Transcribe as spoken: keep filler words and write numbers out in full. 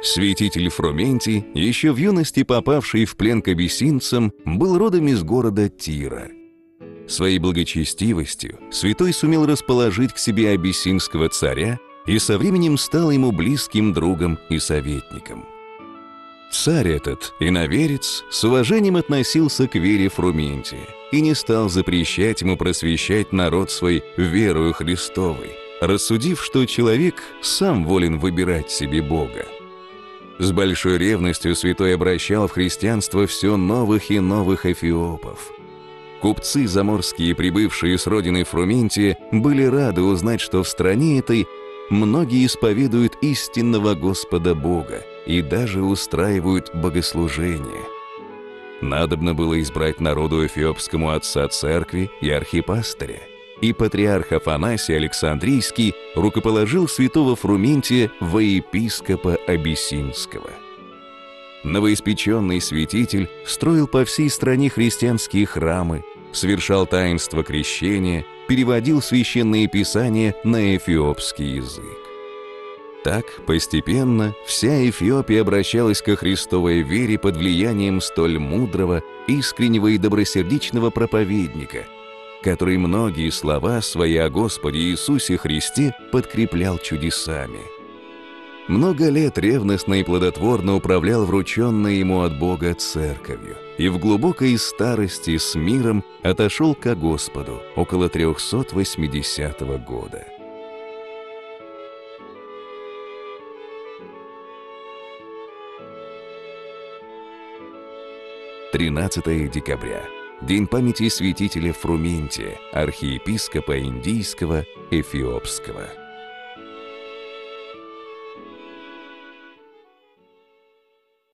Святитель Фрументий, еще в юности попавший в плен к абиссинцам, был родом из города Тира. Своей благочестивостью святой сумел расположить к себе абиссинского царя и со временем стал ему близким другом и советником. Царь этот, иноверец, с уважением относился к вере Фрументия и не стал запрещать ему просвещать народ свой верою Христовой, рассудив, что человек сам волен выбирать себе Бога. С большой ревностью святой обращал в христианство все новых и новых эфиопов. Купцы заморские, прибывшие с родины Фрументия, были рады узнать, что в стране этой многие исповедуют истинного Господа Бога и даже устраивают богослужения. Надобно было избрать народу эфиопскому отца церкви и архипастыря, и патриарх Афанасий Александрийский рукоположил святого Фрументия во епископа Абиссинского. Новоиспеченный святитель строил по всей стране христианские храмы, совершал таинство крещения, переводил священные писания на эфиопский язык. Так, постепенно, вся Эфиопия обращалась ко Христовой вере под влиянием столь мудрого, искреннего и добросердечного проповедника, который многие слова свои о Господе Иисусе Христе подкреплял чудесами. Много лет ревностно и плодотворно управлял врученной ему от Бога церковью и в глубокой старости с миром отошел ко Господу около трехсот восьмидесятого года. тринадцатое декабря. День памяти святителя Фрументия, архиепископа индийского, эфиопского.